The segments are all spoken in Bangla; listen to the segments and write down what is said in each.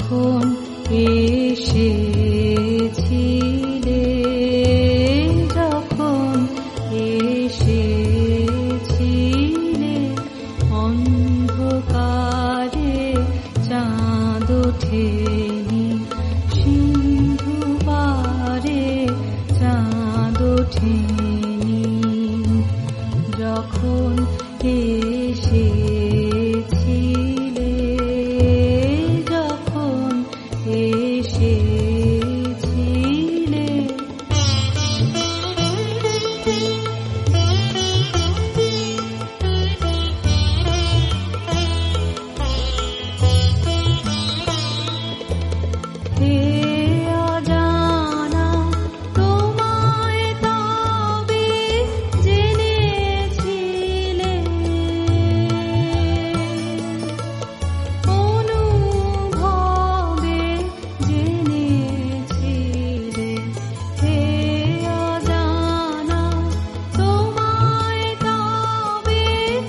যখন এসেছিলে, যখন এসেছিলে, অন্ধকারে চাঁদ ওঠেনি, সিন্ধু পারে চাঁদ ওঠেনি, যখন এসেছিলে, যখন এসেছিলে। হে অজানা তোমায় তবে জেনেছিলে, অনুভবে জেনেছিলে। হে অজানা তোমায় তবে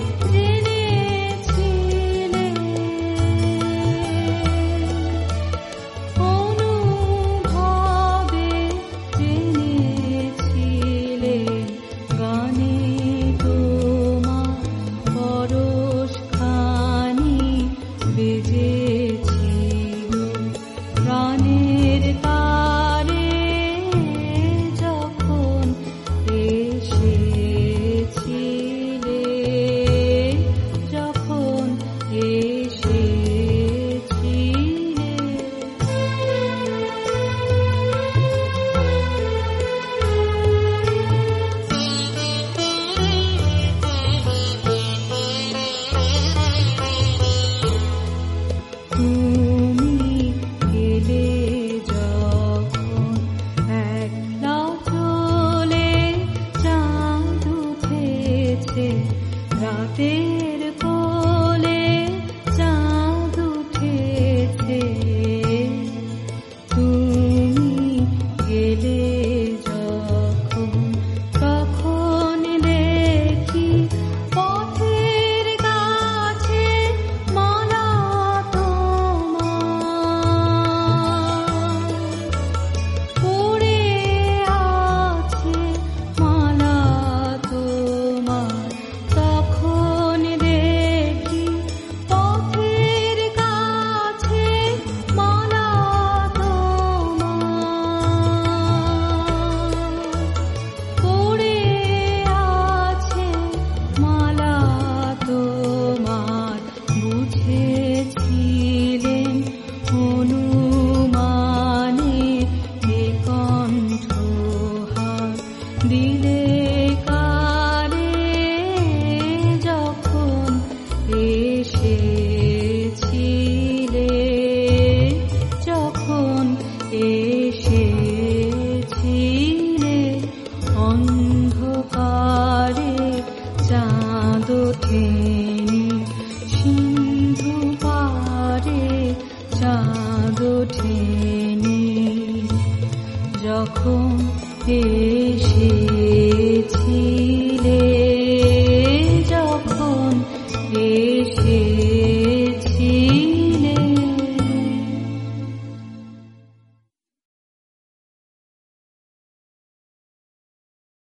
জেনেছিলে, অনুভবে জেনেছিলে। গানে তোমার পরশখানি বেজেছিল, প্রাণের তারে যখন এসেছিলে, যখন এসেছিলে। তুমি গেলে যখন একলা চলে, চাঁদ উঠেছে রাতের কোলে, চাঁদ উঠেছে। তুমি গেলে যখন, তখন দেখি পথের কাছে মালা তোমার পড়ে আছে, মালা তোমার। তখন দেখি পথের কাছে মালা তোমার পড়ে আছে, মালা তোমার। বুঝেছিলেন অনুমানে এ কণ্ঠহার দিলে কারে, যখন এসেছিলে, যখন এসেছিলে। অন্ধকারে চাঁদ ওঠে।